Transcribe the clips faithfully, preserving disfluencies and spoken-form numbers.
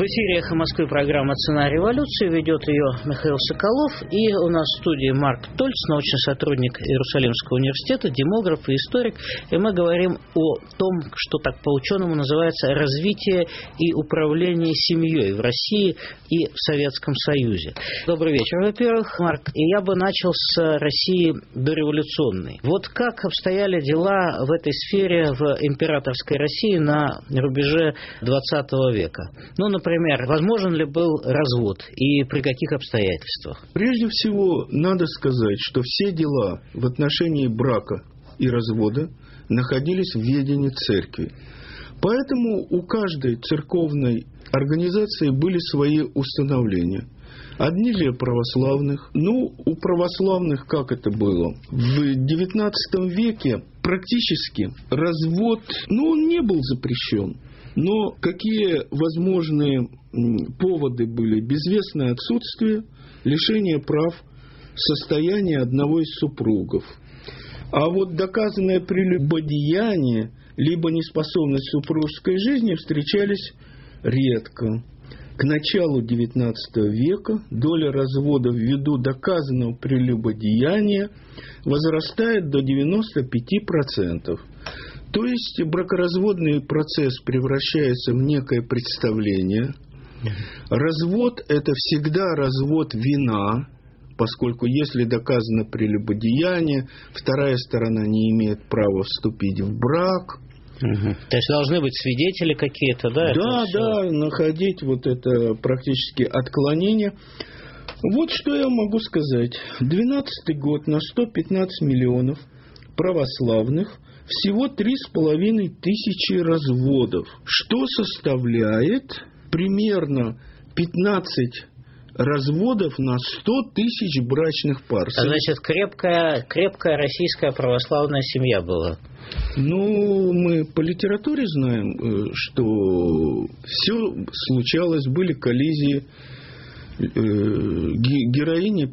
В эфире «Эхо Москвы» программа «Цена революции». Ведет ее Михаил Соколов. И у нас в студии Марк Тольц, научный сотрудник Иерусалимского университета, демограф и историк. И мы говорим о том, что так по-ученому называется развитие и управление семьей в России и в Советском Союзе. Добрый вечер, во-первых, Марк. И я бы начал с России дореволюционной. Вот как обстояли дела в этой сфере в императорской России на рубеже двадцатого века? Ну, например, возможен ли был развод и при каких обстоятельствах? Прежде всего, надо сказать, что все дела в отношении брака и развода находились в ведении церкви. Поэтому у каждой церковной организации были свои установления. Одни для православных. Ну, у православных как это было? В девятнадцатом веке практически развод, ну, он не был запрещен. Но какие возможные поводы были? Безвестное отсутствие, лишение прав, состояние одного из супругов. А вот доказанное прелюбодеяние, либо неспособность супружеской жизни встречались редко. К началу девятнадцатого века доля разводов ввиду доказанного прелюбодеяния возрастает до девяноста пяти процентов. То есть бракоразводный процесс превращается в некое представление. Развод – это всегда развод вина, поскольку если доказано прелюбодеяние, вторая сторона не имеет права вступить в брак. Угу. То есть должны быть свидетели какие-то, да? Да, да, находить вот это практически отклонение. Вот что я могу сказать. двенадцатый год на сто пятнадцать миллионов православных, всего три с половиной тысячи разводов, что составляет примерно пятнадцать разводов на сто тысяч брачных пар. А значит, крепкая, крепкая российская православная семья была. Ну, мы по литературе знаем, что все случалось, были коллизии, героини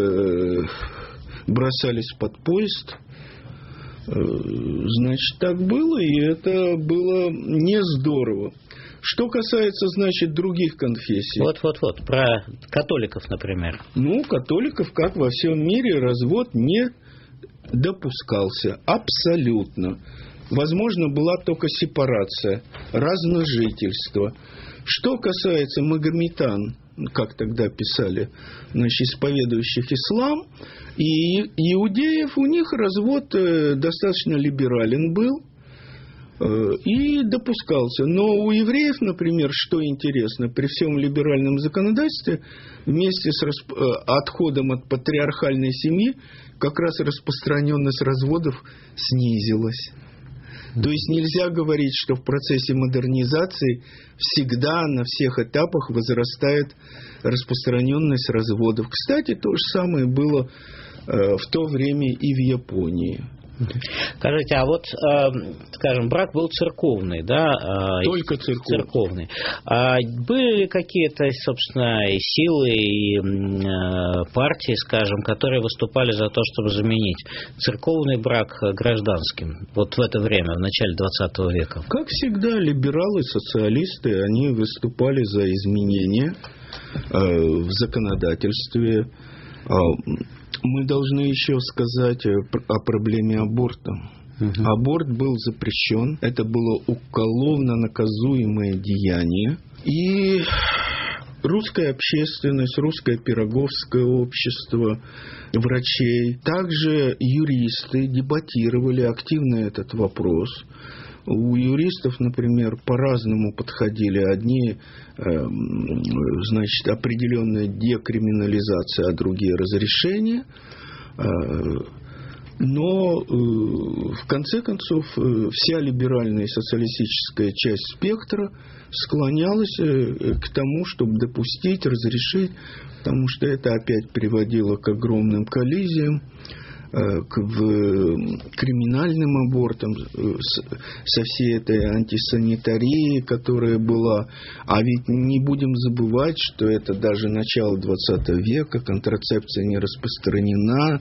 бросались под поезд. Значит, так было, и это было не здорово. Что касается, значит, других конфессий. Вот-вот-вот, про католиков, например. Ну, католиков, как во всем мире, развод не допускался абсолютно. Возможно, была только сепарация, разножительство. Что касается магометан, как тогда писали, значит, исповедующих ислам, и иудеев, у них развод достаточно либерален был и допускался. Но у евреев, например, что интересно, при всем либеральном законодательстве, вместе с расп... отходом от патриархальной семьи, как раз распространенность разводов снизилась. То есть нельзя говорить, что в процессе модернизации всегда на всех этапах возрастает распространенность разводов. Кстати, то же самое было э, в то время и в Японии. Скажите, а вот, э, скажем, брак был церковный, да? Э, Только церковный. церковный. А были ли какие-то, собственно, и силы, и э, партии, скажем, которые выступали за то, чтобы заменить церковный брак гражданским? Вот в это время, в начале двадцатого века. Как всегда, либералы, социалисты, они выступали за изменения э, в законодательстве. Э, Мы должны еще сказать о проблеме аборта. Угу. Аборт был запрещен. Это было уголовно наказуемое деяние. И русская общественность, русское пироговское общество, врачей, также юристы дебатировали активно этот вопрос. У юристов, например, по-разному подходили. Одни, э, значит, определенная декриминализация, а другие разрешения. Э, но, э, в конце концов, э, вся либеральная и социалистическая часть спектра склонялась э, к тому, чтобы допустить, разрешить, потому что это опять приводило к огромным коллизиям, к криминальным абортам, со всей этой антисанитарией, которая была. А ведь не будем забывать, что это даже начало двадцатого века, контрацепция не распространена,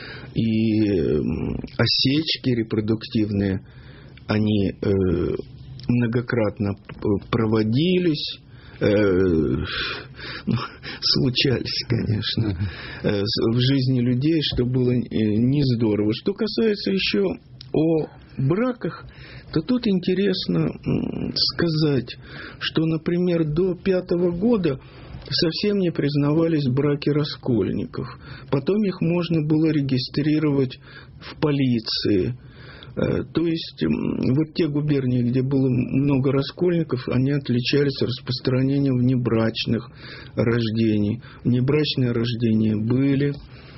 и осечки репродуктивные, они многократно проводились. э, ну, случались, конечно, э, в жизни людей, что было не здорово. Что касается еще о браках, то тут интересно сказать, что, например, до пятого года совсем не признавались браки раскольников. Потом их можно было регистрировать в полиции. То есть вот те губернии, где было много раскольников, они отличались распространением внебрачных рождений. Внебрачные рождения были.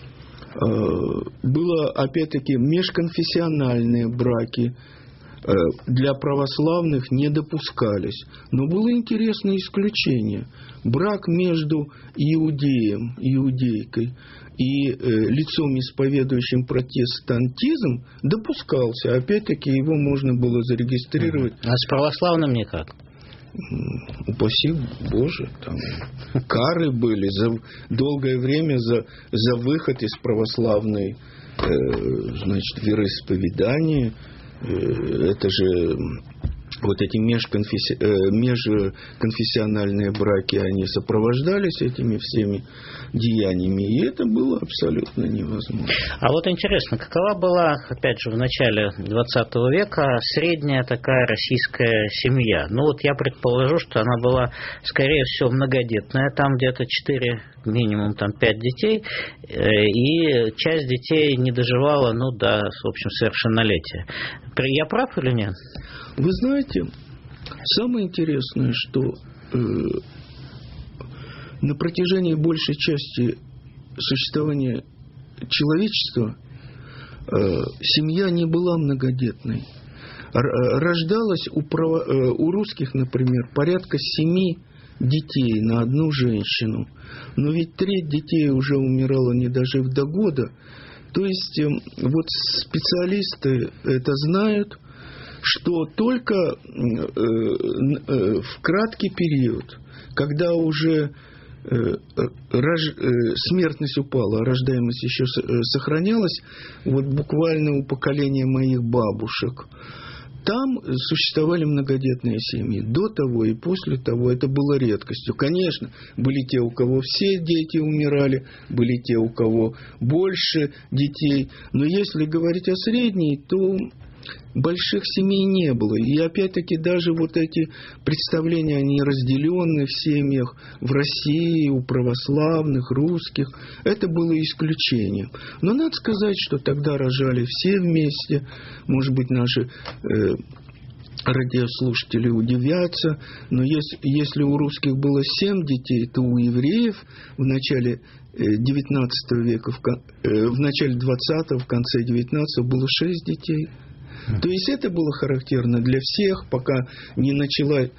Было, опять-таки, межконфессиональные браки. Для православных не допускались. Но было интересное исключение. Брак между иудеем, иудейкой и э, лицом, исповедующим протестантизм, допускался. Опять-таки его можно было зарегистрировать. А с православным никак? Упаси Боже, там кары были за долгое время за, за выход из православной э, значит, вероисповедания. Это же вот эти межконфесси... межконфессиональные браки, они сопровождались этими всеми деяниями, и это было абсолютно невозможно. А вот интересно, какова была, опять же, в начале двадцатого века средняя такая российская семья? Ну вот я предположу, что она была, скорее всего, многодетная, там где-то четыре, минимум там пять детей, и часть детей не доживала, ну, до, в общем, совершеннолетия. Я прав или нет? Вы знаете, самое интересное, что э, на протяжении большей части существования человечества э, семья не была многодетной. Р- рождалось у, право, э, у русских, например, порядка семи детей на одну женщину. Но ведь треть детей уже умирала, не дожив до года. То есть э, вот специалисты это знают, что только э, э, в краткий период, когда уже э, рож, э, смертность упала, а рождаемость еще сохранялась, вот буквально у поколения моих бабушек, там существовали многодетные семьи. До того и после того это было редкостью. Конечно, были те, у кого все дети умирали, были те, у кого больше детей. Но если говорить о средней, то больших семей не было. И опять-таки даже вот эти представления о неразделенных семьях в России, у православных, русских, это было исключением. Но надо сказать, что тогда рожали все вместе. Может быть, наши э, радиослушатели удивятся, но если, если у русских было семь детей, то у евреев в начале девятнадцатого века, в, э, в начале двадцатого, в конце девятнадцатого было шесть детей. То есть это было характерно для всех, пока не началось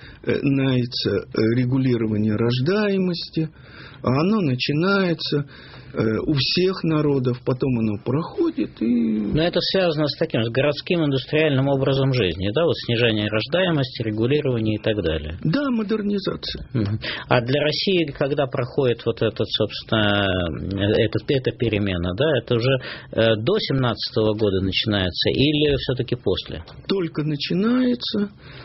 регулирование рождаемости, а оно начинается у всех народов, потом оно проходит. И... Но это связано с таким, с городским индустриальным образом жизни, да, вот снижение рождаемости, регулирование и так далее. Да, модернизация. А для России, когда проходит вот этот, собственно, этот, эта перемена, да, это уже до семнадцатого года начинается или все-таки после? Только начинается,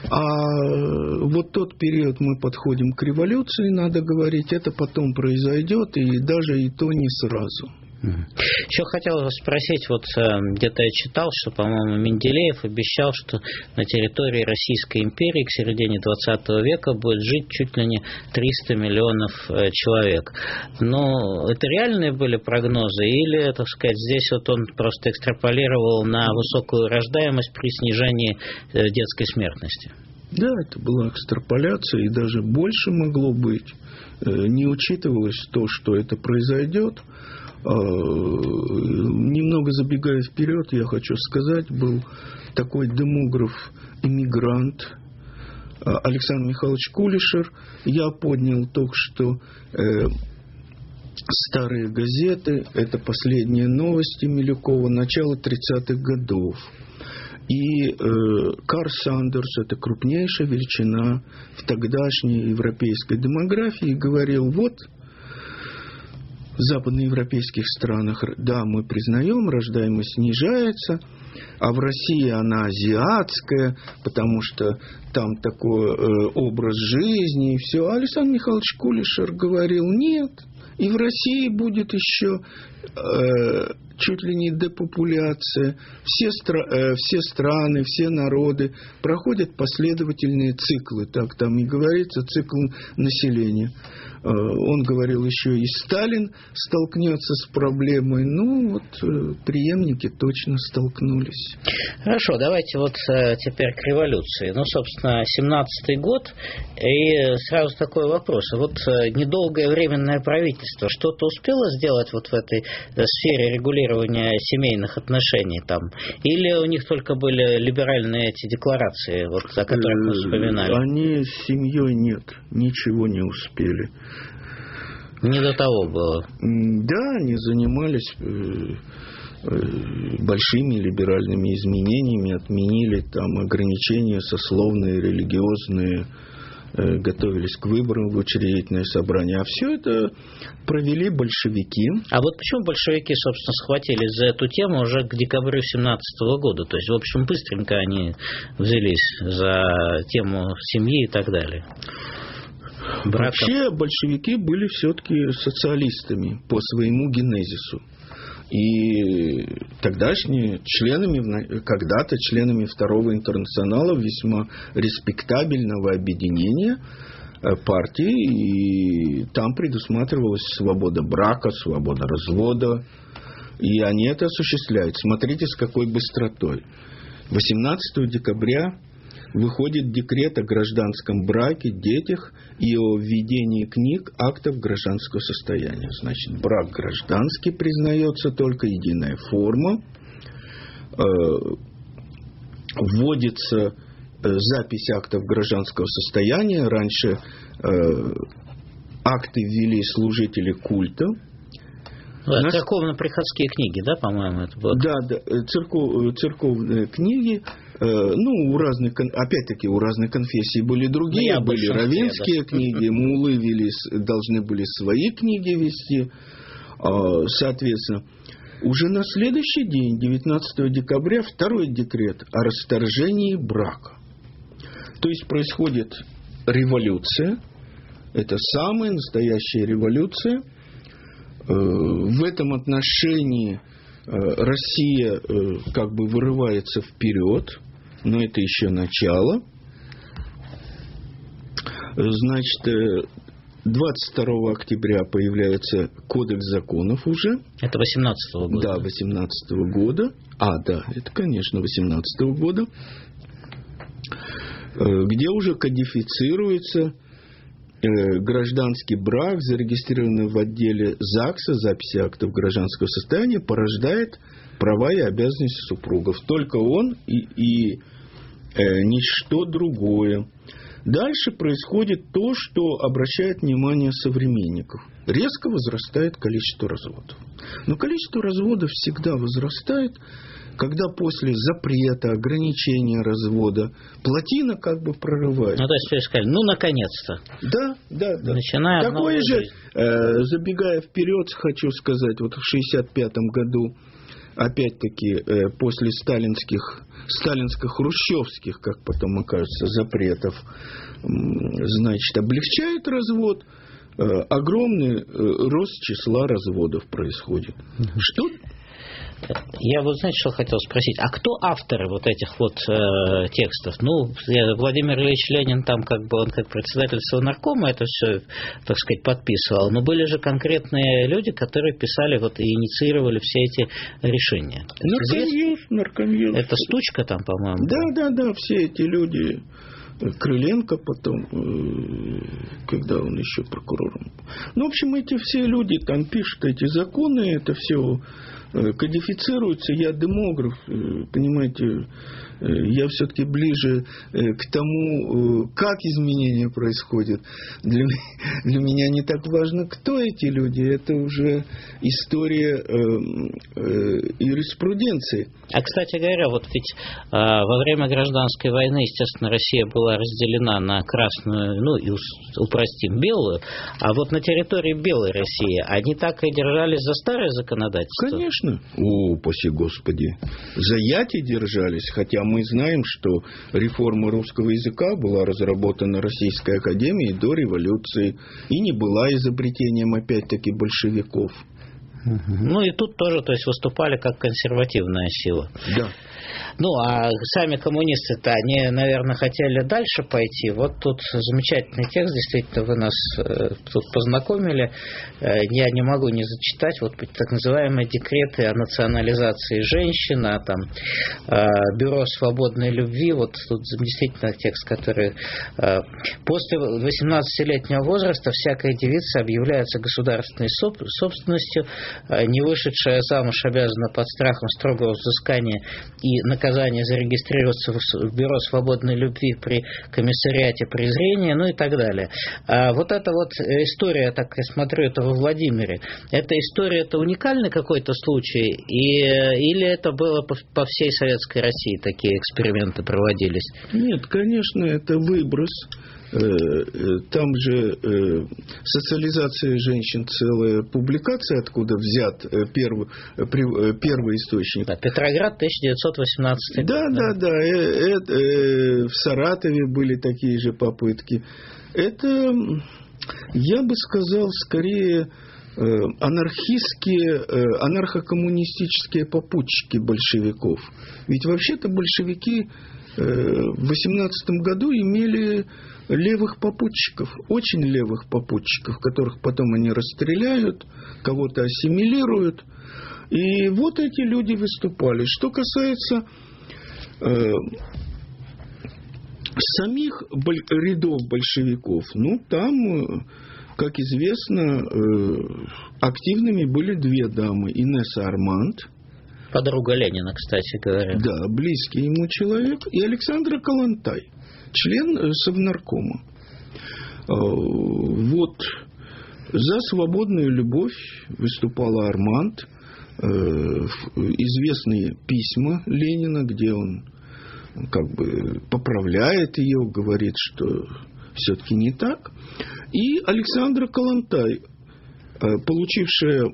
а вот тот период мы подходим к революции, надо говорить, это потом произойдет, и даже и то не сразу. Еще хотел вас спросить, вот где-то я читал, что, по-моему, Менделеев обещал, что на территории Российской империи к середине двадцатого века будет жить чуть ли не триста миллионов человек. Но это реальные были прогнозы или, так сказать, здесь вот он просто экстраполировал на высокую рождаемость при снижении детской смертности? Да, это была экстраполяция, и даже больше могло быть. Не учитывалось то, что это произойдет. Немного забегая вперед, я хочу сказать, был такой демограф-иммигрант Александр Михайлович Кулишер. Я поднял только что э, старые газеты, это последние новости Милюкова, начало тридцатых годов. И э, Карл Сандерс, это крупнейшая величина в тогдашней европейской демографии, говорил, вот в западноевропейских странах, да, мы признаем, рождаемость снижается, а в России она азиатская, потому что там такой э, образ жизни и все. А Александр Михайлович Кулишер говорил, нет, и в России будет еще э, чуть ли не депопуляция. Все, стра- э, все страны, все народы проходят последовательные циклы. Так там и говорится, цикл населения. Э, он говорил еще, и Сталин столкнется с проблемой. Ну, вот э, преемники точно столкнулись. Хорошо, давайте вот э, теперь к революции. Ну, собственно, семнадцатый год, и сразу такой вопрос. Вот э, недолгое временное правительство что-то успело сделать вот в этой э, сфере регулирования семейных отношений там? Или у них только были либеральные эти декларации, вот, о которых мы вспоминали? Они с семьей нет, ничего не успели. Не до того было. Да, они занимались большими либеральными изменениями, отменили там ограничения сословные, религиозные, готовились к выборам в учредительное собрание. А все это провели большевики. А вот почему большевики, собственно, схватились за эту тему уже к декабрю семнадцатого года? То есть, в общем, быстренько они взялись за тему семьи и так далее. Браков. Вообще большевики были все-таки социалистами по своему генезису. И тогдашние членами, когда-то членами Второго интернационала весьма респектабельного объединения партии, и там предусматривалась свобода брака, свобода развода, и они это осуществляют. Смотрите, с какой быстротой. восемнадцатого декабря выходит декрет о гражданском браке, детях и о введении книг актов гражданского состояния. Значит, брак гражданский признается, только единая форма. Вводится запись актов гражданского состояния. Раньше акты ввели служители культа. Да, церковно-приходские книги, да, по-моему, это было? Да, да, церков, церковные книги. Ну, у разных, опять-таки, у разных конфессий были другие, ну, были раввинские да. книги, муллы вели, должны были свои книги вести. Соответственно, уже на следующий день, девятнадцатого декабря, второй декрет о расторжении брака. То есть происходит революция, это самая настоящая революция. В этом отношении Россия как бы вырывается вперед, но это еще начало. Значит, двадцать второго октября появляется Кодекс законов уже. Это восемнадцатого года. Да, восемнадцатого года. А, да, это, конечно, восемнадцатого года. Где уже кодифицируется гражданский брак, зарегистрированный в отделе ЗАГСа, записи актов гражданского состояния, порождает права и обязанности супругов. Только он и, и э, ничто другое. Дальше происходит то, что обращает внимание современников. Резко возрастает количество разводов. Но количество разводов всегда возрастает, когда после запрета, ограничения развода плотина как бы прорывается. Ну, то есть, вы сказали, ну, наконец-то. Да, да, да. Начинаем Такое же, э, забегая вперед, хочу сказать, вот в шестьдесят пятом году, опять-таки, э, после сталинских, сталинско-хрущевских, как потом окажется, запретов, э, значит, облегчает развод, э, огромный э, рост числа разводов происходит. Что... Я вот, знаете, что хотел спросить. А кто авторы вот этих вот э, текстов? Ну, Владимир Ильич Ленин там, как бы, он как председатель Совнаркома это все, так сказать, подписывал. Но были же конкретные люди, которые писали вот и инициировали все эти решения. Наркомьюз, наркомьюз. Это Стучка там, по-моему. Да, да, да, все эти люди. Крыленко потом, когда он еще прокурором. Ну, в общем, эти все люди там пишут эти законы, это все кодифицируется. Я демограф, понимаете, я все-таки ближе к тому, как изменения происходят. Для, для меня не так важно, кто эти люди. Это уже история э, э, юриспруденции. А, кстати говоря, вот ведь э, во время гражданской войны, естественно, Россия была разделена на красную, ну и упростим, белую, а вот на территории белой России они так и держались за старое законодательство? Конечно. О, упаси Господи. За яти держались, хотя мы знаем, что реформа русского языка была разработана Российской Академией до революции и не была изобретением, опять-таки, большевиков. Ну и тут тоже, то есть, выступали как консервативная сила. Да. Ну, а сами коммунисты-то, они, наверное, хотели дальше пойти. Вот тут замечательный текст, действительно, вы нас э, тут познакомили. Э, я не могу не зачитать. Вот так называемые декреты о национализации женщин, о там, э, бюро свободной любви. Вот тут действительно текст, который... Э, после восемнадцатилетнего возраста всякая девица объявляется государственной соб- собственностью, э, не вышедшая замуж обязана под страхом строгого взыскания и наказания зарегистрироваться в бюро свободной любви при комиссариате презрения, ну и так далее. А вот эта вот история, так я смотрю, это во Владимире, эта история, это уникальный какой-то случай, и, или это было по, по всей Советской России, такие эксперименты проводились? Нет, конечно, это выброс. Там же «Социализация женщин» целая публикация, откуда взят первый, первый источник. Да, Петроград, тысяча девятьсот восемнадцатый да, год. Да, да, да. В Саратове были такие же попытки. Это, я бы сказал, скорее анархистские, анархокоммунистические попутчики большевиков. Ведь вообще-то большевики в восемнадцатом году имели левых попутчиков, очень левых попутчиков, которых потом они расстреляют, кого-то ассимилируют. И вот эти люди выступали. Что касается э, самих боль, рядов большевиков, ну, там, как известно, э, активными были две дамы. Инесса Арманд, подруга Ленина, кстати говоря. Да, близкий ему человек. И Александра Калантай, член Совнаркома. Вот за свободную любовь выступала Арманд. Известные письма Ленина, где он как бы поправляет ее, говорит, что все-таки не так. И Александра Калантай, получившая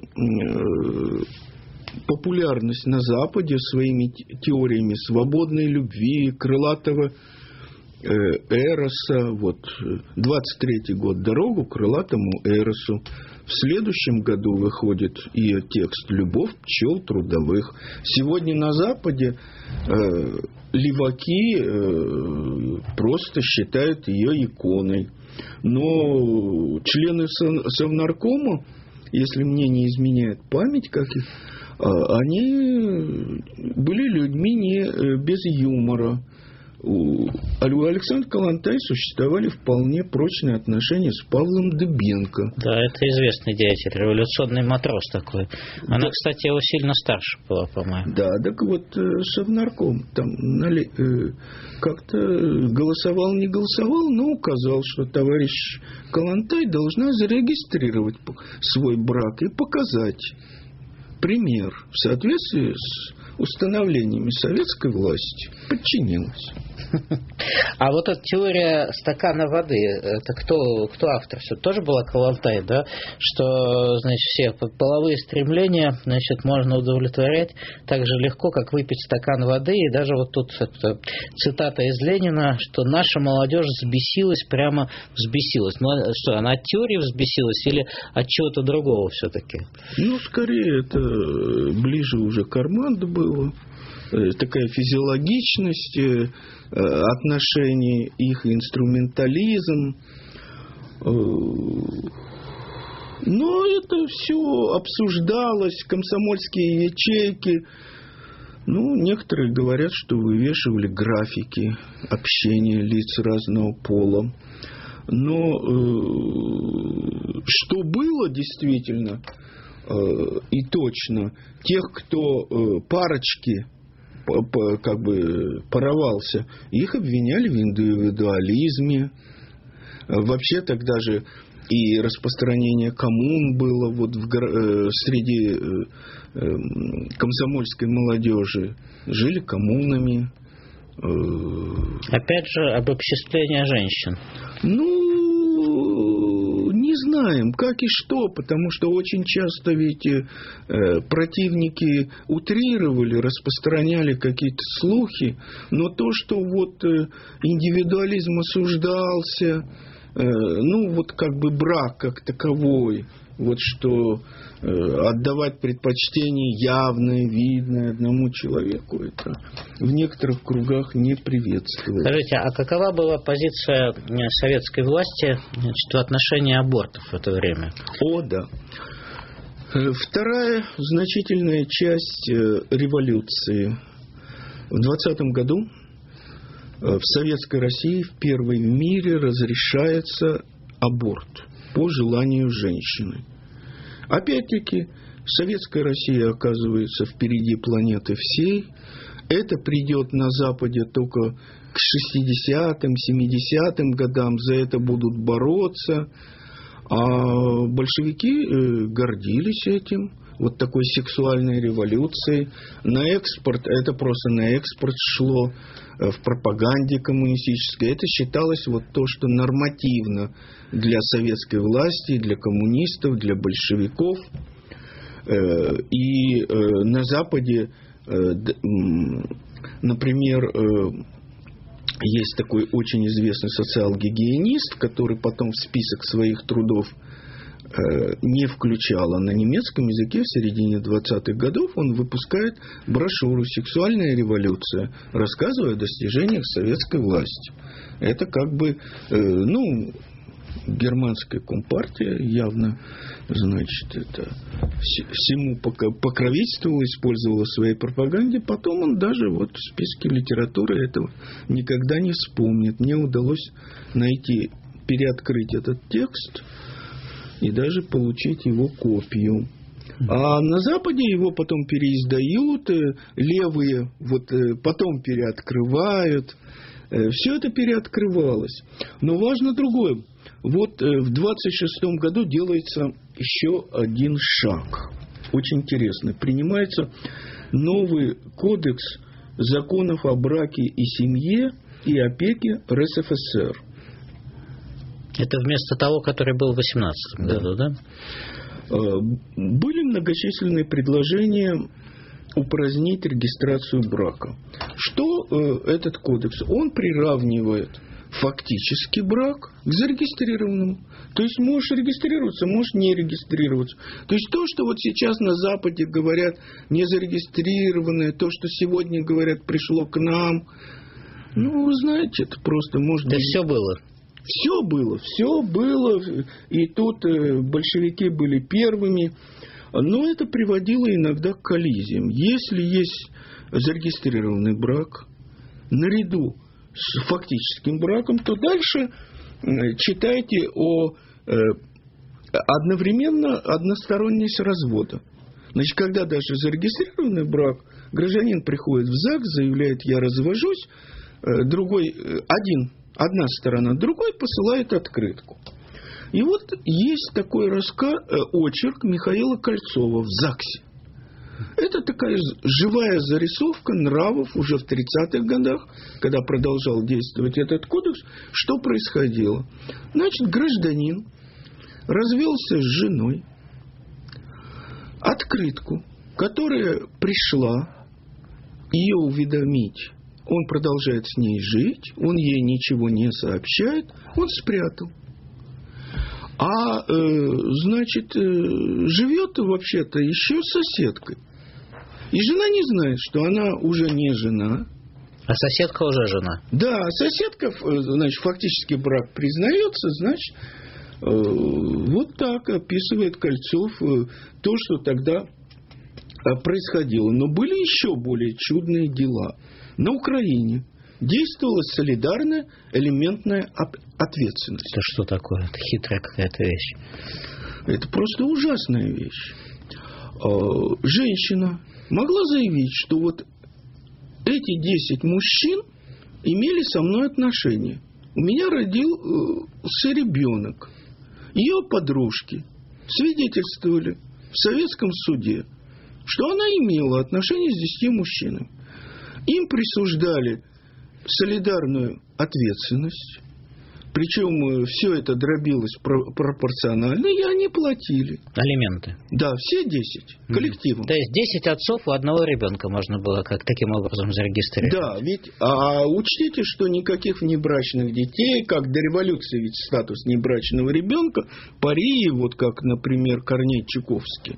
популярность на Западе своими теориями свободной любви, крылатого эроса. Вот, двадцать третий год «Дорогу к крылатому эросу». В следующем году выходит ее текст «Любовь пчел трудовых». Сегодня на Западе э, леваки э, просто считают ее иконой. Но члены Совнаркома, если мне не изменяет память, как их, они были людьми не без юмора. У Александра Калантай существовали вполне прочные отношения с Павлом Дыбенко. Да, это известный деятель, революционный матрос такой. Она, да. Кстати, его сильно старше была, по-моему. Да, так вот, Совнарком там нали, как-то голосовал, не голосовал, но указал, что товарищ Калантай должна зарегистрировать свой брак и показать пример в соответствии с установлениями советской власти. Подчинилась. А вот эта теория стакана воды, это кто, кто автор? Все тоже была Калантай, да? Что, значит, все половые стремления, значит, можно удовлетворять так же легко, как выпить стакан воды. И даже вот тут это, цитата из Ленина, что наша молодежь взбесилась, прямо взбесилась. Ну, что, она от теории взбесилась или от чего-то другого все-таки? Ну, скорее, это ближе уже к Арманду было. Такая физиологичность отношений, их инструментализм. Но это все обсуждалось, комсомольские ячейки. Ну, некоторые говорят, что вывешивали графики общения лиц разного пола. Но что было действительно, и точно тех, кто парочки как бы порвался, их обвиняли в индивидуализме. Вообще тогда же и распространение коммун было вот в, э, среди э, э, комсомольской молодежи. Жили коммунами. Э, Опять же, обобществление женщин. Ну, не знаем, как и что, потому что очень часто ведь э, противники утрировали, распространяли какие-то слухи, но то, что вот э, индивидуализм осуждался, ну, вот как бы брак как таковой, вот что э, отдавать предпочтение явное, видное одному человеку, это в некоторых кругах не приветствуется. Скажите, а какова была позиция советской власти, значит, в отношении абортов в это время? О, да. Вторая значительная часть революции. В двадцатом году в Советской России впервые в мире разрешается аборт по желанию женщины. Опять-таки, Советская Россия оказывается впереди планеты всей. Это придет на Западе только к шестидесятым, семидесятым годам. За это будут бороться. А большевики гордились этим. Вот такой сексуальной революцией. На экспорт, это просто на экспорт шло в пропаганде коммунистической. Это считалось вот то, что нормативно для советской власти, для коммунистов, для большевиков. И на Западе, например, есть такой очень известный социал-гигиенист, который потом в список своих трудов не включала на немецком языке в середине двадцатых годов, он выпускает брошюру «Сексуальная революция», рассказывая о достижениях советской власти. Это как бы, э, ну, германская компартия явно, значит, это всему покровительствовала, использовала в своей пропаганде. Потом он даже вот в списке литературы этого никогда не вспомнит. Мне удалось найти, переоткрыть этот текст и даже получить его копию. А на Западе его потом переиздают, левые вот потом переоткрывают. Все это переоткрывалось. Но важно другое. Вот в двадцать шестом году делается еще один шаг. Очень интересно. Принимается новый кодекс законов о браке и семье и опеке РСФСР. Это вместо того, который был в восемнадцатом году, да? Были многочисленные предложения упразднить регистрацию брака. Что этот кодекс? Он приравнивает фактически брак к зарегистрированному. То есть можешь регистрироваться, можешь не регистрироваться. То есть то, что вот сейчас на Западе говорят незарегистрированное, то, что сегодня говорят пришло к нам, ну, вы знаете, это просто может быть... Это все было. Все было, все было, и тут большевики были первыми, но это приводило иногда к коллизиям. Если есть зарегистрированный брак наряду с фактическим браком, то дальше читайте о одновременно односторонность развода. Значит, когда даже зарегистрированный брак, гражданин приходит в ЗАГС, заявляет: я развожусь, другой, один Одна сторона, другой посылает открытку. И вот есть такой рассказ, очерк Михаила Кольцова в ЗАГСе. Это такая живая зарисовка нравов уже в тридцатых годах, когда продолжал действовать этот кодекс. Что происходило? Значит, гражданин развелся с женой. Открытку, которая пришла ее уведомить, он продолжает с ней жить, он ей ничего не сообщает, он спрятал. А, э, значит, э, живет вообще-то еще с соседкой. И жена не знает, что она уже не жена. А соседка уже жена? Да, соседка, значит, фактически брак признается, значит, э, вот так описывает Кольцов э, то, что тогда происходило. Но были еще более чудные дела. На Украине действовала солидарная элементная ответственность. Это что такое? Это хитрая какая-то вещь. Это просто ужасная вещь. женщина могла заявить, что вот эти десять мужчин имели со мной отношения. У меня родился ребенок. Ее подружки свидетельствовали в советском суде, что она имела отношения с десятью мужчинами. Им присуждали солидарную ответственность, причем все это дробилось пропорционально, и они платили. Алименты. Да, все десять, коллективом. То есть десять отцов у одного ребенка можно было как таким образом зарегистрировать. Да, ведь а учтите, что никаких внебрачных детей, как до революции ведь статус внебрачного ребенка, пари, вот как, например, Корней Чуковский.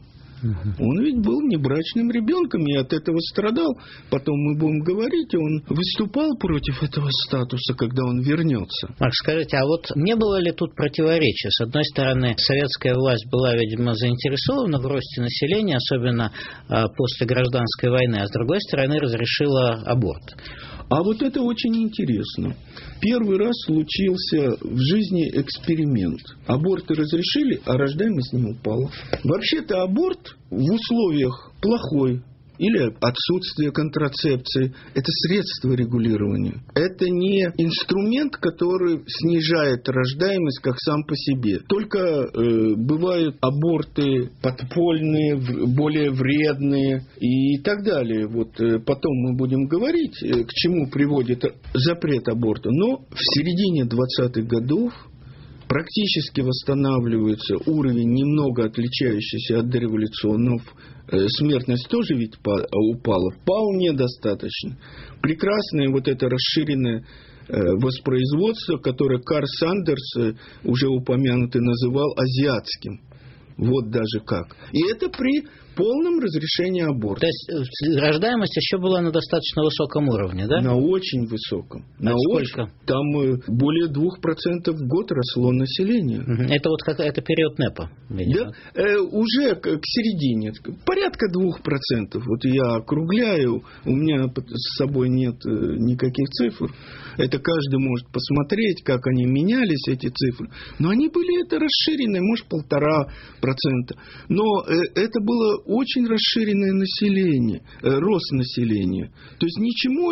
Он ведь был небрачным ребенком и от этого страдал. Потом мы будем говорить, он выступал против этого статуса, когда он вернется. Марк, скажите, а вот не было ли тут противоречия? С одной стороны, советская власть была, видимо, заинтересована в росте населения, особенно а, после гражданской войны, а с другой стороны, разрешила аборт. А вот это очень интересно. Первый раз случился в жизни эксперимент. Аборты разрешили, а рождаемость не упала. Вообще-то аборт в условиях плохой или отсутствие контрацепции – это средство регулирования. Это не инструмент, который снижает рождаемость как сам по себе. Только э, бывают аборты подпольные, более вредные и так далее. Вот э, потом мы будем говорить, э, к чему приводит запрет аборта. Но в середине двадцатых годов практически восстанавливается уровень, немного отличающийся от дореволюционного. Смертность тоже ведь упала, вполне достаточно. Прекрасное вот это расширенное воспроизводство, которое Карл Сандерс, уже упомянутый, называл азиатским. Вот даже как. И это при полном разрешении аборта. То есть рождаемость еще была на достаточно высоком уровне, да? На очень высоком. А на сколько? Очень, там более двух процентов в год росло население. Это вот как, это период НЭПа, видимо. Да, э, уже к, к середине. Порядка двух процентов. Вот я округляю, у меня с собой нет э, никаких цифр. Это каждый может посмотреть, как они менялись, эти цифры. Но они были это расширенные, может, полтора процента. Но э, это было очень расширенное население, э, рост населения. То есть ничему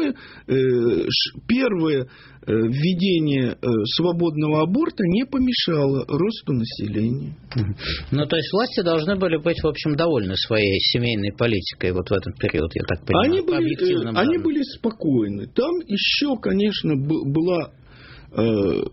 э, ш, первое э, введение э, свободного аборта не помешало росту населения. Ну, то есть власти должны были быть, в общем, довольны своей семейной политикой вот в этот период, я так понимаю. Они были, э, они были спокойны. Там еще, конечно, б- была э,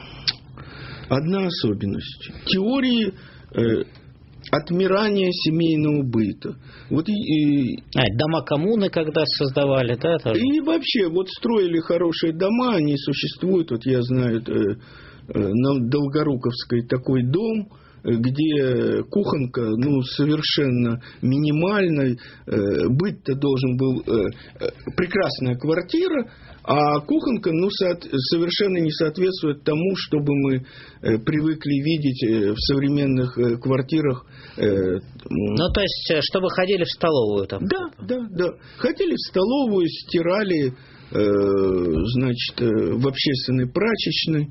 одна особенность. Теории э, отмирания семейного быта. Вот и, и, а, дома коммуны когда создавали, да? Тоже? И вообще, вот строили хорошие дома, они существуют. Вот я знаю, э, э, на Долгоруковской такой дом, где кухонка, ну, совершенно минимальная, э, быть-то должен был э, прекрасная квартира, а кухонка, ну, со- совершенно не соответствует тому, чтобы мы э, привыкли видеть э, в современных э, квартирах. Э, ну, то есть, чтобы ходили в столовую там. Да, да, да. Ходили в столовую, стирали, э, значит, э, в общественной прачечной.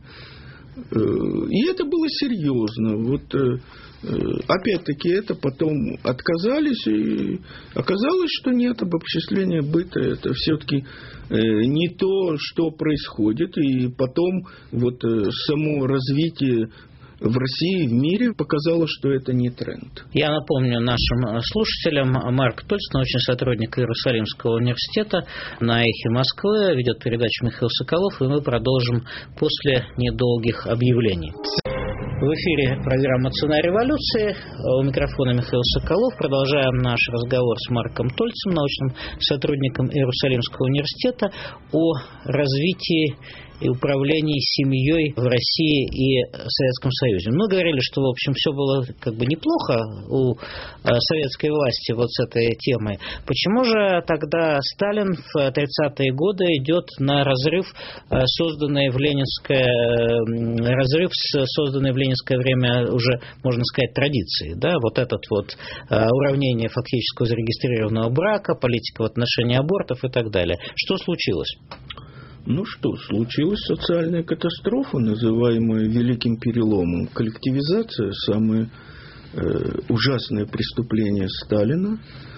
И это было серьезно. Вот опять-таки это потом отказались, и оказалось, что нет, обобществление быта это все-таки не то, что происходит. И потом вот само развитие в России, в мире показало, что это не тренд. Я напомню нашим слушателям, Марк Тольц, научный сотрудник Иерусалимского университета, на Эхе Москвы, ведет передачу Михаил Соколов, и мы продолжим после недолгих объявлений. В эфире программа «Цена революции». У микрофона Михаил Соколов. Продолжаем наш разговор с Марком Тольцем, научным сотрудником Иерусалимского университета, о развитии и управлении семьей в России и Советском Союзе. Мы говорили, что, в общем, все было как бы неплохо у советской власти вот с этой темой. Почему же тогда Сталин в тридцатые годы идет на разрыв, созданный в ленинское, разрыв, созданный в ленинское время уже, можно сказать, традиции, да, вот этот вот уравнение фактического зарегистрированного брака, политика в отношении абортов и так далее. Что случилось? Ну что, случилась социальная катастрофа, называемая великим переломом. Коллективизация, самое ужасное преступление Сталина.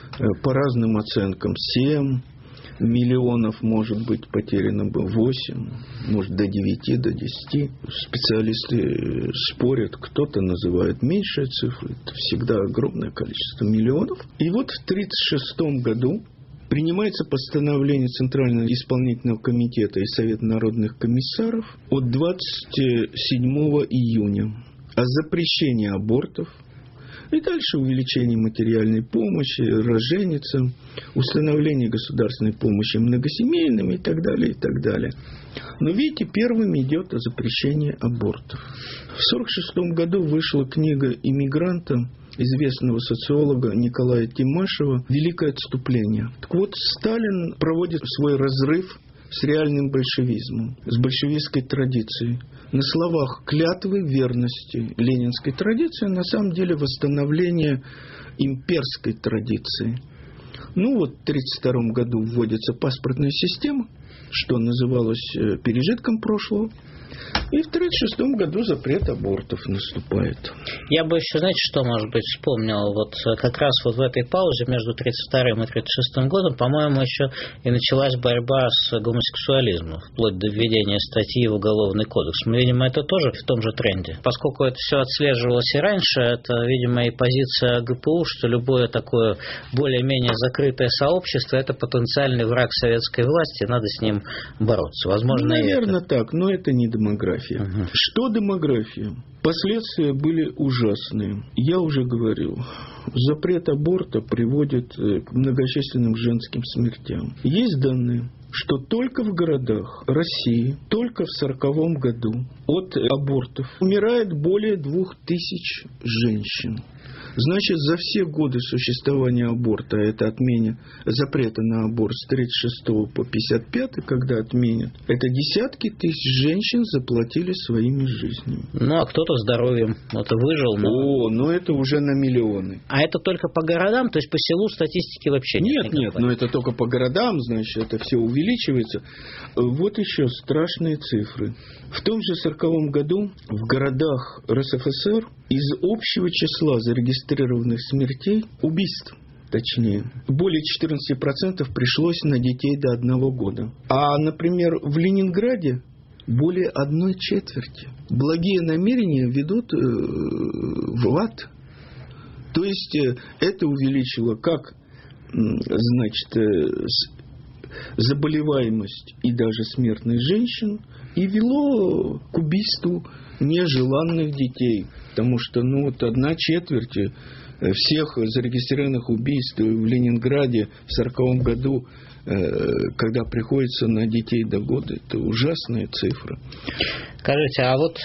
По разным оценкам семь миллионов, может быть, потеряно было восемь, может, до девяти, до десяти. Специалисты спорят, кто-то называет меньшие цифры, это всегда огромное количество миллионов. И вот в тысяча девятьсот тридцать шестом году принимается постановление Центрального исполнительного комитета и Совета народных комиссаров от двадцать седьмого июня о запрещении абортов. И дальше увеличение материальной помощи, роженицам, установление государственной помощи многосемейным и так далее, и так далее. Но видите, первым идет о запрещении абортов. В сорок шестом году вышла книга иммигранта, известного социолога Николая Тимашева «Великое отступление». Так вот, Сталин проводит свой разрыв с реальным большевизмом, с большевистской традицией. На словах клятвы верности ленинской традиции, на самом деле восстановление имперской традиции. Ну вот в тысяча девятьсот тридцать втором году вводится паспортная система, что называлось пережитком прошлого. И в тысяча девятьсот тридцать шестом году запрет абортов наступает. Я бы еще, знаете, что, может быть, вспомнил? Вот как раз вот в этой паузе между тридцать вторым и тридцать шестым годом, по-моему, еще и началась борьба с гомосексуализмом, вплоть до введения статьи в Уголовный кодекс. Мы, видимо, это тоже в том же тренде. Поскольку это все отслеживалось и раньше, это, видимо, и позиция ГПУ, что любое такое более-менее закрытое сообщество – это потенциальный враг советской власти, надо с ним бороться. Возможно, ну, наверное, это. так, но это не демография. Угу. Что демография? Последствия были ужасные. Я уже говорил, запрет аборта приводит к многочисленным женским смертям. Есть данные, что только в городах России, только в сороковом году от абортов умирает более двух тысяч женщин. Значит, за все годы существования аборта, это отмене запрета на аборт с тридцать шестого по пятьдесят пятый, когда отменят, это десятки тысяч женщин заплатили своими жизнями. Ну, а кто-то здоровьем вот выжил. Но... О, но это уже на миллионы. А это только по городам, то есть по селу статистики вообще нет? Нет, нет, но это только по городам, значит, это все увеличивается. Вот еще страшные цифры. В том же сороковом году в городах РСФСР из общего числа зарегистрированных смертей, убийств, точнее, более четырнадцать процентов пришлось на детей до одного года. А, например, в Ленинграде более одной четверти. Благие намерения ведут э, в ад. То есть э, это увеличило как, э, значит, э, заболеваемость и даже смертность женщин и вело к убийству нежеланных детей. Потому что ну, вот одна четверть всех зарегистрированных убийств в Ленинграде в сороковом году, когда приходится на детей до года, это ужасная цифра. Скажите, а вот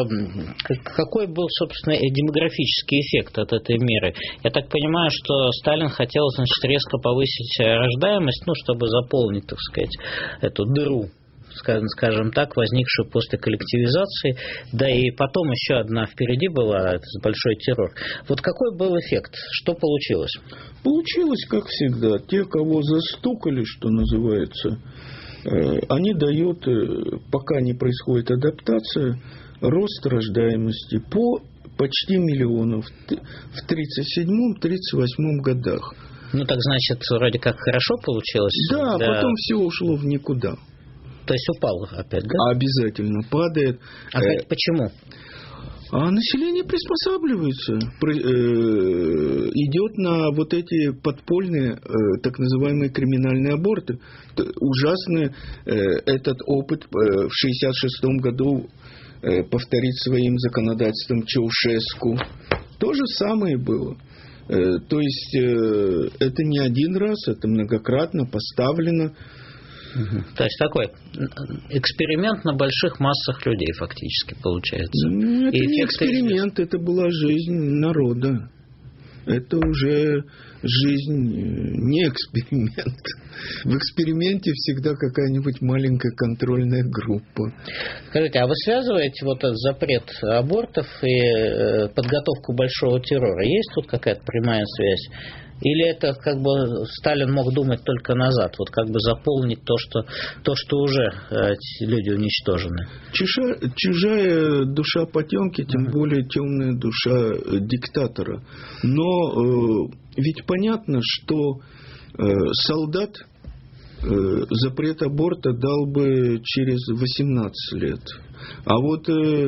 э, какой был, собственно, демографический эффект от этой меры? Я так понимаю, что Сталин хотел, значит, резко повысить рождаемость, ну, чтобы заполнить, так сказать, эту дыру, скажем так, возникшую после коллективизации, да и потом еще одна впереди была, это большой террор. Вот какой был эффект? Что получилось? Получилось, как всегда, те, кого застукали, что называется, они дают, пока не происходит адаптация, рост рождаемости по почти миллиону в тридцать седьмом — тридцать восьмом годах. Ну, так значит, вроде как хорошо получилось? Да, да. Потом все ушло в никуда. То есть упал опять, да? Обязательно падает. Опять э, почему? А население приспосабливается, э, идет на вот эти подпольные, э, так называемые криминальные аборты. Ужасный э, этот опыт э, в шестьдесят шестом году э, повторить своим законодательством Чаушеску. То же самое было. Э, то есть э, это не один раз, это многократно поставлено. Угу. То есть такой эксперимент на больших массах людей фактически получается. Ну, это и не эксперимент, это была жизнь народа. Это уже жизнь не эксперимент. В эксперименте всегда какая-нибудь маленькая контрольная группа. Скажите, а вы связываете вот этот запрет абортов и подготовку большого террора? Есть тут какая-то прямая связь? Или это как бы Сталин мог думать только назад, вот как бы заполнить то, что, то, что уже э, люди уничтожены? Чужая, чужая душа потемки, тем uh-huh. более темная душа э, диктатора. Но э, ведь понятно, что э, солдат э, запрет аборта дал бы через восемнадцать лет. А вот... Э,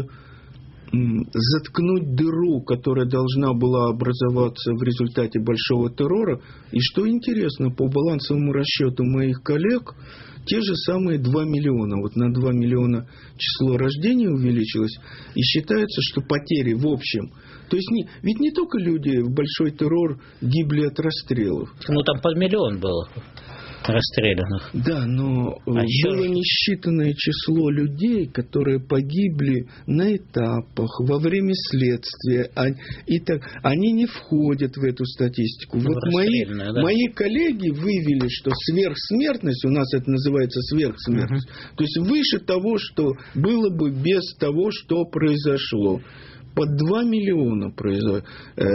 заткнуть дыру, которая должна была образоваться в результате большого террора. И что интересно, по балансовому расчету моих коллег, те же самые два миллиона. Вот на два миллиона число рождений увеличилось. И считается, что потери в общем... То есть, не, ведь не только люди в большой террор гибли от расстрелов. Ну, там под миллион было расстрелянных. Да, но а было еще... несчитанное число людей, которые погибли на этапах, во время следствия. И так, они не входят в эту статистику. Ну, вот мои, да? мои коллеги вывели, что сверхсмертность, у нас это называется сверхсмертность, uh-huh. то есть выше того, что было бы без того, что произошло. Под два миллиона произошло. Э,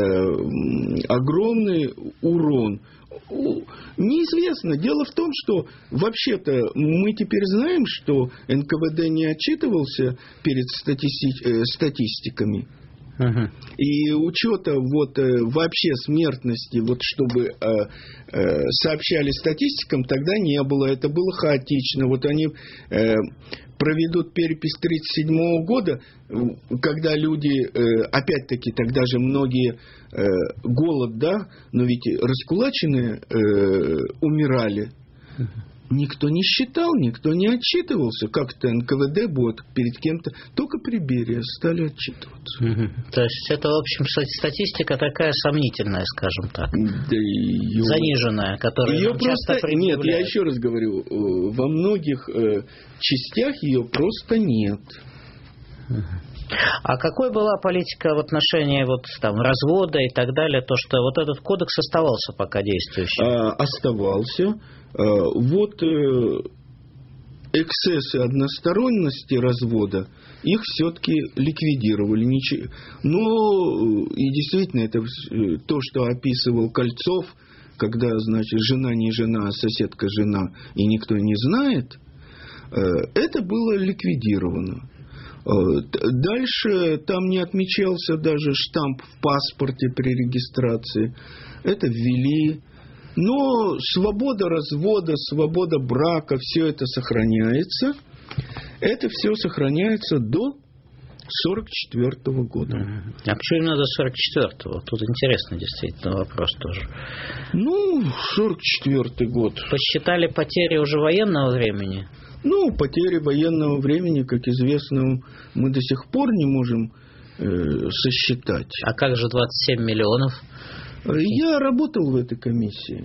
огромный урон. Неизвестно. Дело в том, что вообще-то мы теперь знаем, что эн ка вэ дэ не отчитывался перед стати- статистиками. Uh-huh. И учета вот, вообще смертности, вот, чтобы э, э, сообщали статистикам, тогда не было. Это было хаотично. Вот они э, проведут перепись тридцать седьмого года, когда люди, э, опять-таки, тогда же многие э, голод, да, но ведь раскулаченные э, умирали. Uh-huh. Никто не считал, никто не отчитывался. Как-то эн ка вэ дэ будет перед кем-то. Только при Берии стали отчитываться. Угу. То есть это, в общем, статистика такая сомнительная, скажем так. Да ее... Заниженная, которая ее часто просто... Нет, я еще раз говорю, во многих э, частях ее просто нет. Угу. А какой была политика в отношении вот, там, развода и так далее? То, что вот этот кодекс оставался пока действующим? А, оставался. А, вот э, эксцессы односторонности развода, их все-таки ликвидировали. Но и действительно, это то, что описывал Кольцов, когда, значит, жена не жена, а соседка жена, и никто не знает, э, это было ликвидировано. Дальше там не отмечался даже штамп в паспорте при регистрации. Это ввели. Но свобода развода, свобода брака, все это сохраняется. Это все сохраняется до сорок четвёртого года. А почему именно до сорок четвёртого? Тут интересный действительно вопрос тоже. Ну, сорок четвёртый год. Посчитали потери уже военного времени? Ну, потери военного времени, как известно, мы до сих пор не можем э, сосчитать. А как же двадцать семь миллионов? Я работал в этой комиссии.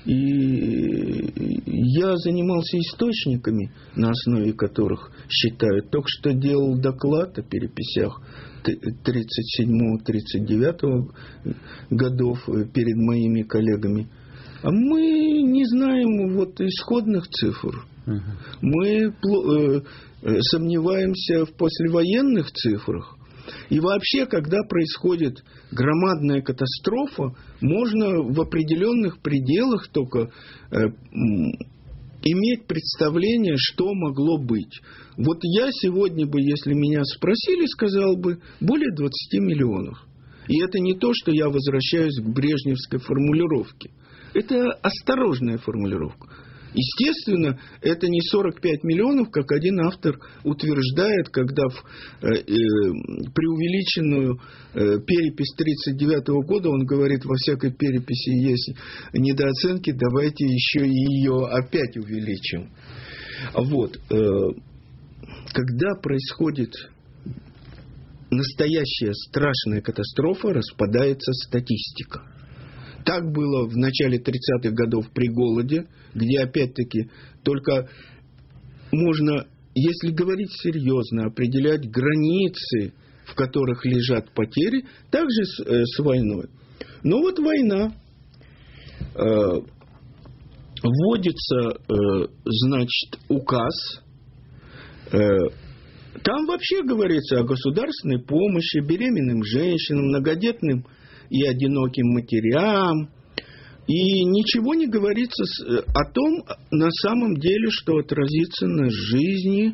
И я занимался источниками, на основе которых считают. Только что делал доклад о переписях тридцать седьмого тридцать девятого годов перед моими коллегами. А мы не знаем вот исходных цифр. Uh-huh. Мы э, сомневаемся в послевоенных цифрах. И вообще, когда происходит громадная катастрофа, можно в определенных пределах только э, иметь представление, что могло быть. Вот я сегодня бы, если меня спросили, сказал бы более двадцати миллионов. И это не то, что я возвращаюсь к брежневской формулировке. Это осторожная формулировка. Естественно, это не сорок пять миллионов, как один автор утверждает, когда в э, э, преувеличенную э, перепись тридцать девятого года он говорит, во всякой переписи есть недооценки, давайте еще и ее опять увеличим. Вот. Э, когда происходит настоящая страшная катастрофа, распадается статистика. Так было в начале тридцатых годов при голоде, где, опять-таки, только можно, если говорить серьезно, определять границы, в которых лежат потери, также с, э, с войной. Но вот война. Э, вводится, э, значит, указ. Э, там вообще говорится о государственной помощи беременным женщинам, многодетным и одиноким матерям. И ничего не говорится о том, на самом деле, что отразится на жизни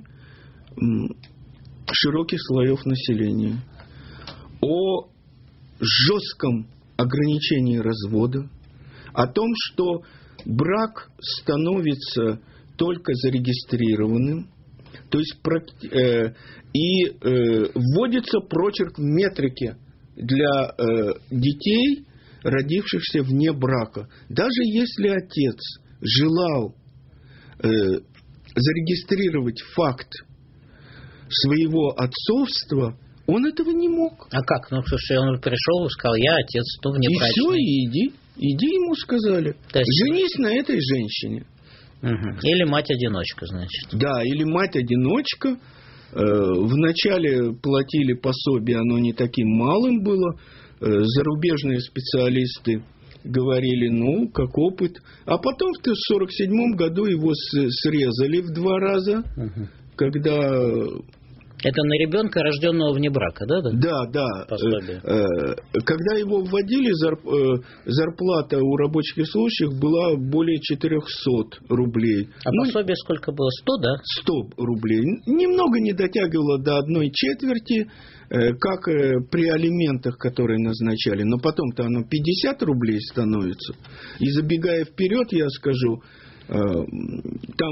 широких слоев населения. О жестком ограничении развода, о том, что брак становится только зарегистрированным, то есть э, и э, вводится прочерк в метрике для э, детей, родившихся вне брака. Даже если отец желал э, зарегистрировать факт своего отцовства, он этого не мог. А как? Ну, слушай, он пришел и сказал, я отец, то внебрачный. И все, и иди. Иди, ему сказали. есть... Женись на этой женщине. Угу. Или мать-одиночка, значит. Да, или мать-одиночка. Вначале платили пособие, оно не таким малым было. Зарубежные специалисты говорили, ну, как опыт. А потом в тысяча девятьсот сорок седьмом году его срезали в два раза, угу. когда... Это на ребенка, рожденного вне брака, да? Да, да. Пособие. Когда его вводили, зарплата у рабочих и служащих была более четыреста рублей. А ну, пособие сколько было? сто, да? сто рублей. Немного не дотягивало до одной четверти, как при алиментах, которые назначали. Но потом-то оно пятьдесят рублей становится. И забегая вперед, я скажу, там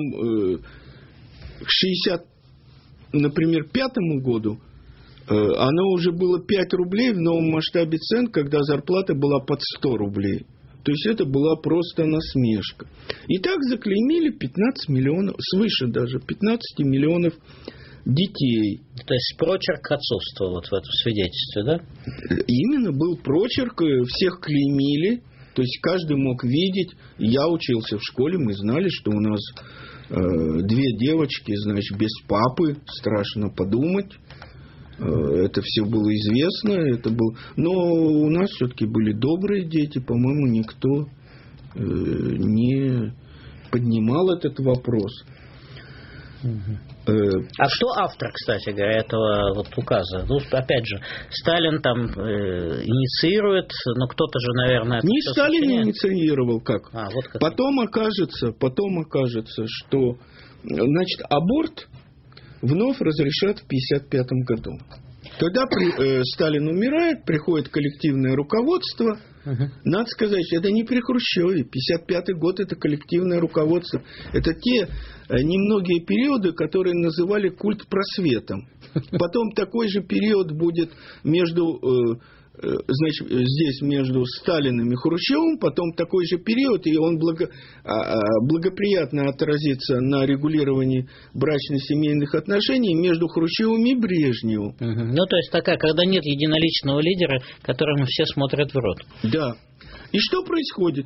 шестьдесят например, пятому году э, оно уже было пять рублей в новом масштабе цен, когда зарплата была под сто рублей. То есть это была просто насмешка. И так заклеймили пятнадцать миллионов, свыше даже пятнадцать миллионов детей. То есть прочерк отцовства вот в этом свидетельстве, да? Именно был прочерк, всех клеймили. То есть каждый мог видеть. Я учился в школе, мы знали, что у нас э, две девочки, значит, без папы, страшно подумать. Э, это все было известно. Это был... Но у нас все-таки были добрые дети. По-моему, никто э, не поднимал этот вопрос. Угу. А кто автор, кстати говоря, этого вот указа? Ну, опять же, Сталин там э, инициирует, но кто-то же, наверное... Не Сталин сочиняет. Инициировал, как. А, вот как. Потом окажется, потом окажется, что, значит, аборт вновь разрешат в пятьдесят пятом году. Когда при, э, Сталин умирает, приходит коллективное руководство. Uh-huh. Надо сказать, что это не при Хрущеве. пятьдесят пятый год – это коллективное руководство. Это те э, немногие периоды, которые называли культ просветом. Потом такой же период будет между, э, э, значит, здесь между Сталиным и Хрущевым. Потом такой же период, и он благо, э, благоприятно отразится на регулировании брачно-семейных отношений между Хрущевым и Брежневым. Uh-huh. Ну, то есть такая, когда нет единоличного лидера, которому все смотрят в рот. Да. И что происходит?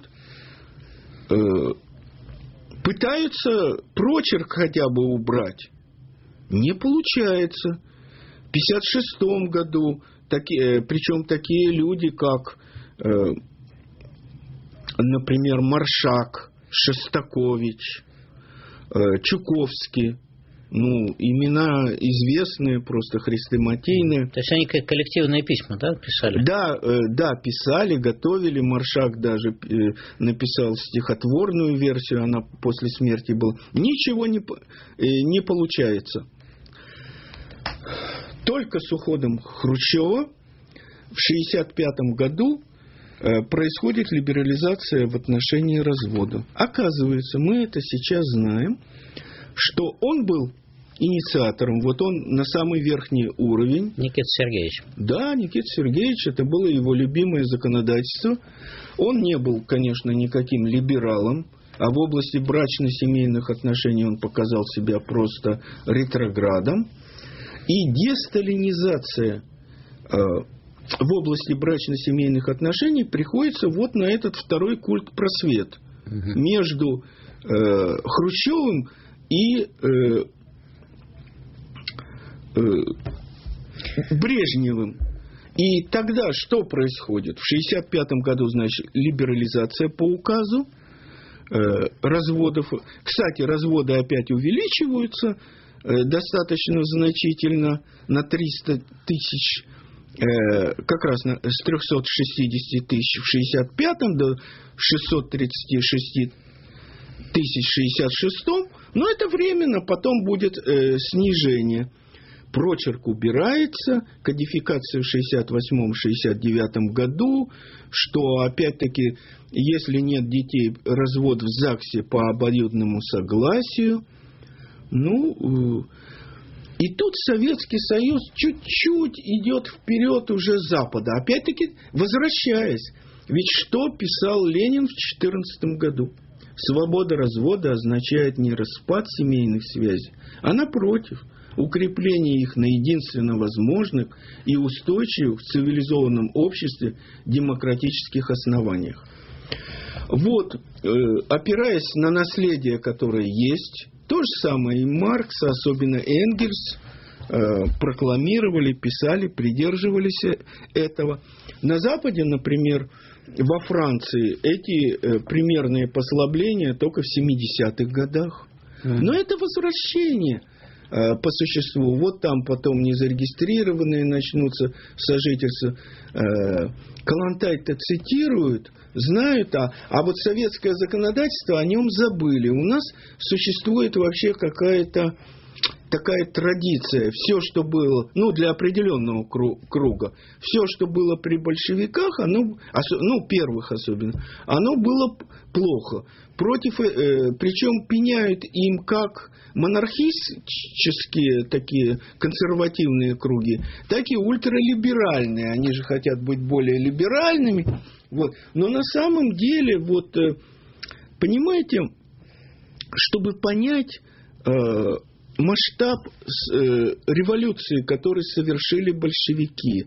Пытаются прочерк хотя бы убрать. Не получается. В пятьдесят шестом году, таки, причем такие люди, как, например, Маршак, Шостакович, Чуковский, ну, имена известные, просто хрестоматийные. То есть они как коллективные письма, да, писали? Да, э, да, писали, готовили. Маршак даже э, написал стихотворную версию, она после смерти была. Ничего не, э, не получается. Только с уходом Хрущева в шестьдесят пятом году э, происходит либерализация в отношении развода. Оказывается, мы это сейчас знаем, что он был инициатором, вот он на самый верхний уровень. Никита Сергеевич. Да, Никита Сергеевич, это было его любимое законодательство. Он не был, конечно, никаким либералом, а в области брачно-семейных отношений он показал себя просто ретроградом. И десталинизация э, в области брачно-семейных отношений приходится вот на этот второй культ просвет. Угу. Между э, Хрущевым и э, э, Брежневым. И тогда что происходит? В шестьдесят пятом году, значит, либерализация по указу, э, разводов. Кстати, разводы опять увеличиваются э, достаточно значительно, на триста тысяч э, как раз на, с трехсот шестидесяти тысяч в шестьдесят пятом до шестисот тридцати шести тысяч в шестьдесят шестом, но это временно, потом будет э, снижение. Прочерк убирается, кодификация в шестьдесят восьмом шестьдесят девятом году, что, опять-таки, если нет детей, развод в ЗАГСе по обоюдному согласию. Ну, и тут Советский Союз чуть-чуть идет вперед уже Запада. Опять-таки, возвращаясь, ведь что писал Ленин в четырнадцатом году? Свобода развода означает не распад семейных связей, а напротив, укрепление их на единственно возможных и устойчивых в цивилизованном обществе демократических основаниях. Вот, э, опираясь на наследие, которое есть, то же самое и Маркс, особенно Энгельс, э, прокламировали, писали, придерживались этого. На Западе, например, во Франции эти э, примерные послабления только в семидесятых годах. Mm-hmm. Но это возвращение э, по существу. Вот там потом незарегистрированные начнутся сожительства. Э, Калантай-то цитируют, знают, а, а вот советское законодательство о нем забыли. У нас существует вообще какая-то такая традиция. Все, что было, ну, для определенного круга, все, что было при большевиках, оно, ну, первых особенно, оно было плохо. Против, э, причем пеняют им как монархические такие консервативные круги, так и ультралиберальные. Они же хотят быть более либеральными. Вот. Но на самом деле, вот, э, понимаете, чтобы понять э, масштаб э, революции, которую совершили большевики,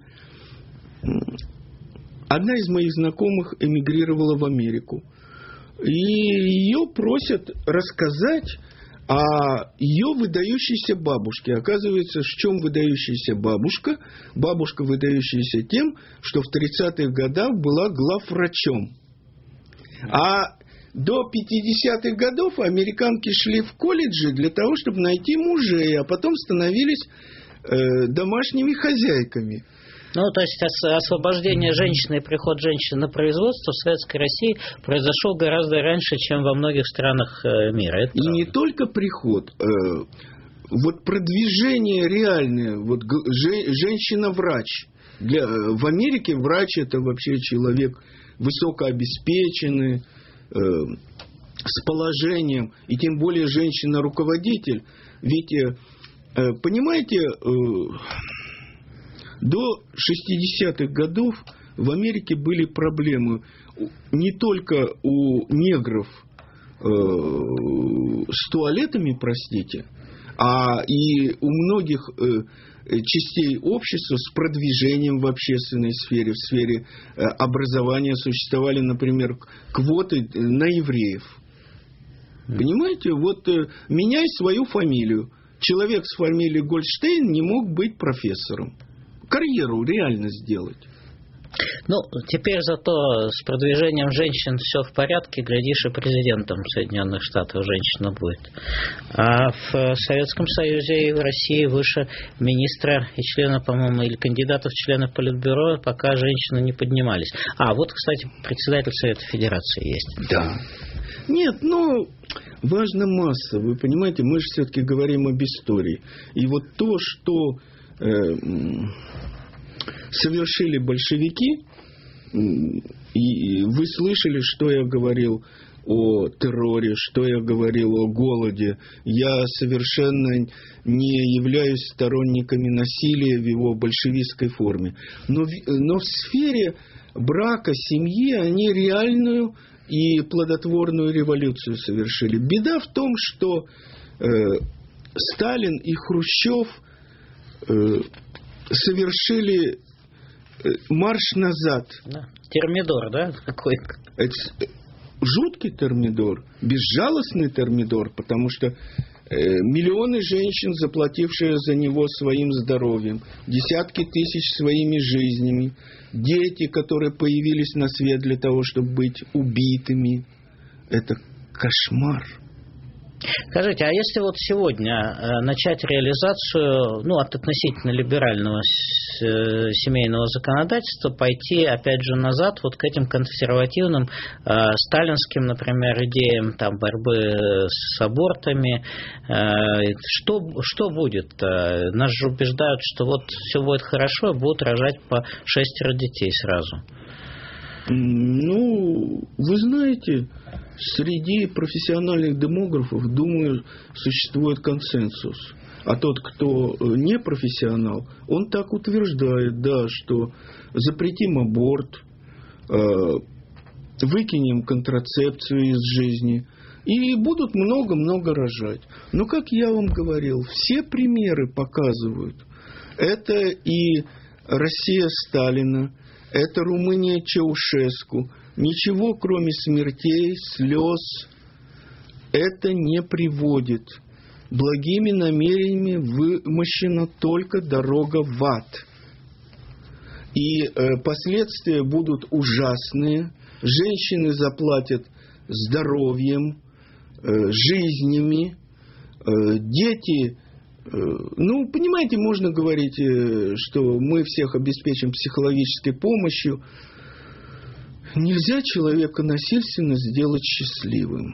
одна из моих знакомых эмигрировала в Америку. И ее просят рассказать о ее выдающейся бабушке. Оказывается, в чем выдающаяся бабушка? Бабушка, выдающаяся тем, что в тридцатых годах была главврачом. А до пятидесятых годов американки шли в колледжи для того, чтобы найти мужей, а потом становились э, домашними хозяйками. Ну, то есть освобождение женщины и приход женщины на производство в Советской России произошел гораздо раньше, чем во многих странах мира. Это и правда. Не только приход, вот продвижение реальное, вот женщина-врач. Для, в Америке врач – это вообще человек высокообеспеченный, с положением, и тем более женщина-руководитель. Ведь, понимаете, до шестидесятых годов в Америке были проблемы не только у негров э, с туалетами, простите, а и у многих э, частей общества с продвижением в общественной сфере, в сфере э, образования существовали, например, квоты на евреев. Понимаете, вот э, меняй свою фамилию. Человек с фамилией Гольдштейн не мог быть профессором. Карьеру реально сделать. Ну, теперь зато с продвижением женщин все в порядке, глядишь, и президентом Соединенных Штатов женщина будет. А в Советском Союзе и в России выше министра и члена, по-моему, или кандидатов в члены Политбюро пока женщины не поднимались. А, вот, кстати, председатель Совета Федерации есть. Да. Нет, ну, важна масса. Вы понимаете, мы же все-таки говорим об истории. И вот то, что совершили большевики, и вы слышали, что я говорил о терроре, что я говорил о голоде. Я совершенно не являюсь сторонниками насилия в его большевистской форме. Но, но в сфере брака, семьи они реальную и плодотворную революцию совершили. Беда в том, что э, Сталин и Хрущев совершили марш назад. Да. Термидор, да? Какой? Это жуткий термидор, безжалостный термидор, потому что э, миллионы женщин, заплатившие за него своим здоровьем, десятки тысяч своими жизнями, дети, которые появились на свет для того, чтобы быть убитыми. Это кошмар. Скажите, а если вот сегодня начать реализацию, ну, от относительно либерального семейного законодательства, пойти, опять же, назад вот к этим консервативным, э, сталинским, например, идеям там, борьбы с абортами, э, что, что будет? Нас же убеждают, что вот все будет хорошо, будут рожать по шестеро детей сразу. Ну, вы знаете, среди профессиональных демографов, думаю, существует консенсус. А тот, кто не профессионал, он так утверждает, да, что запретим аборт, выкинем контрацепцию из жизни, и будут много-много рожать. Но, как я вам говорил, все примеры показывают. Это и Россия Сталина, это Румыния Чаушеску. Ничего, кроме смертей, слез, это не приводит. Благими намерениями вымощена только дорога в ад. И э, последствия будут ужасные. Женщины заплатят здоровьем, э, жизнями, э, дети... Ну, понимаете, можно говорить, что мы всех обеспечим психологической помощью. Нельзя человека насильственно сделать счастливым.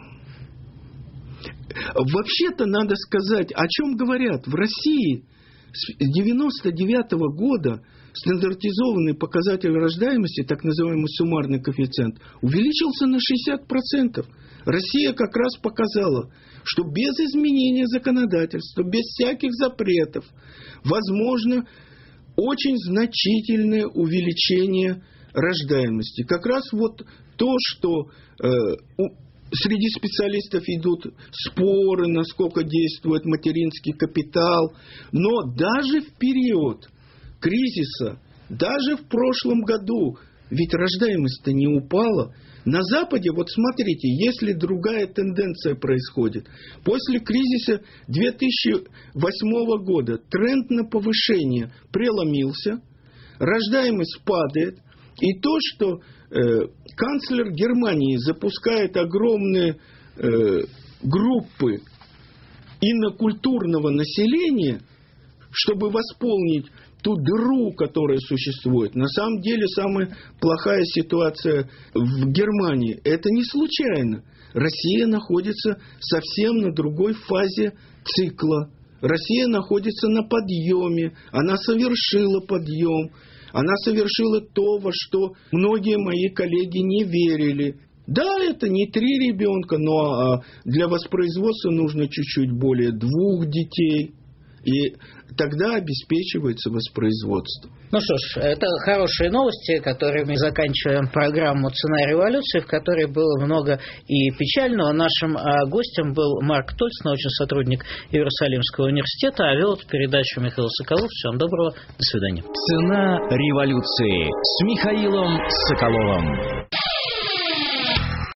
Вообще-то надо сказать, о чем говорят. В России с девяносто девятого года стандартизованный показатель рождаемости, так называемый суммарный коэффициент, увеличился на шестьдесят процентов. Россия как раз показала, что без изменения законодательства, без всяких запретов, возможно очень значительное увеличение рождаемости. Как раз вот то, что э, у, среди специалистов идут споры, насколько действует материнский капитал, но даже в период кризиса, даже в прошлом году, ведь рождаемость-то не упала. На Западе, вот смотрите, если другая тенденция происходит, после кризиса две тысячи восьмого года тренд на повышение преломился, рождаемость падает, и то, что э, канцлер Германии запускает огромные э, группы инокультурного населения, чтобы восполнить ту дыру, которая существует. На самом деле, самая плохая ситуация в Германии. Это не случайно. Россия находится совсем на другой фазе цикла. Россия находится на подъеме. Она совершила подъем. Она совершила то, во что многие мои коллеги не верили. Да, это не три ребенка, но для воспроизводства нужно чуть-чуть более двух детей. И тогда обеспечивается воспроизводство. Ну что ж, это хорошие новости, которыми заканчиваем программу «Цена революции», в которой было много и печального. Нашим а, гостем был Марк Тольц, научный сотрудник Иерусалимского университета, а вел эту передачу Михаил Соколов. Всем доброго, до свидания. «Цена революции» с Михаилом Соколовым.